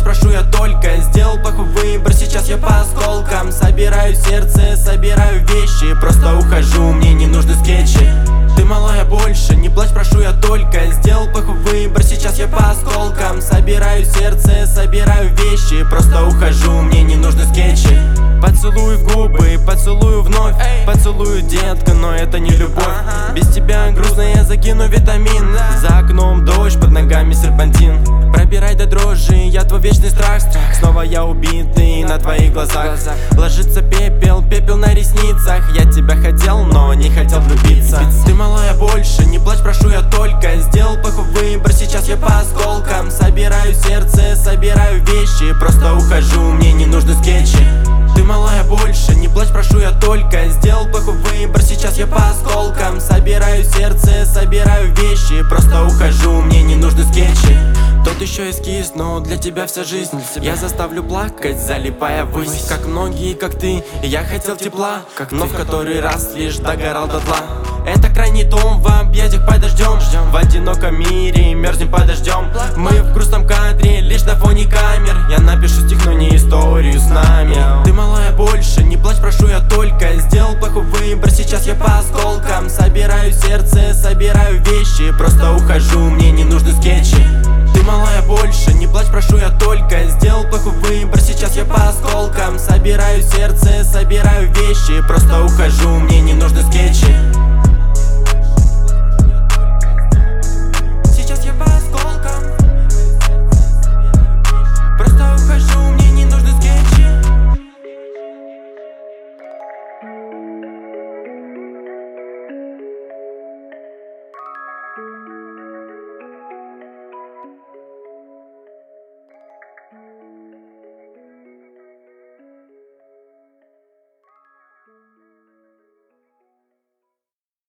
прошу я только. Сделал плохой выбор, сейчас я по осколкам. Собираю сердце, собираю вещи, просто ухожу, мне не нужны скетчи. Ты малая больше, не плачь, прошу я только. Сделал плохой выбор, сейчас я по осколкам. Собираю сердце, собираю вещи, просто ухожу, мне не нужны скетчи. Поцелуй в губы, поцелую вновь. Поцелую, детка, но это не любовь. Без тебя грустно, я закину витамин. За окном дождь, под ногами серпантин. Пробирай до дрожи, я твой вечный страх. Снова я убитый на твоих глазах. Ложится пепел, пепел на ресницах. Я тебя хотел, но не хотел влюбиться. Ты малая больше, не плачь, прошу я только. Сделал плохой выбор, сейчас я по осколкам. Собираю сердце, собираю вещи, просто ухожу, мне не нужны скетчи. Ты малая больше, не плачь, прошу я только. Сделал плохой выбор, сейчас я по осколкам. Собираю сердце, собираю вещи, просто ухожу, мне не нужны скетчи. Тот еще эскиз, но для тебя вся жизнь. Я заставлю плакать, залипая ввысь. Как многие, как ты, я хотел тепла, но в который раз лишь догорал дотла. Это крайний дом в объятиях под дождем. В одиноком мире мерзнем под дождем. Мы в грустном кадре, лишь на фоне камер. Я напишу стих, но не историю с нами. Ты малая больше, не плачь, прошу я только. Сделал плохой выбор, сейчас я по осколкам. Собираю сердце, собираю вещи, просто ухожу, мне не нужны скетчи. Ты малая больше, не плачь, прошу я только. Сделал плохой выбор, сейчас я по осколкам. Собираю сердце, собираю вещи, просто ухожу, мне не нужны скетчи.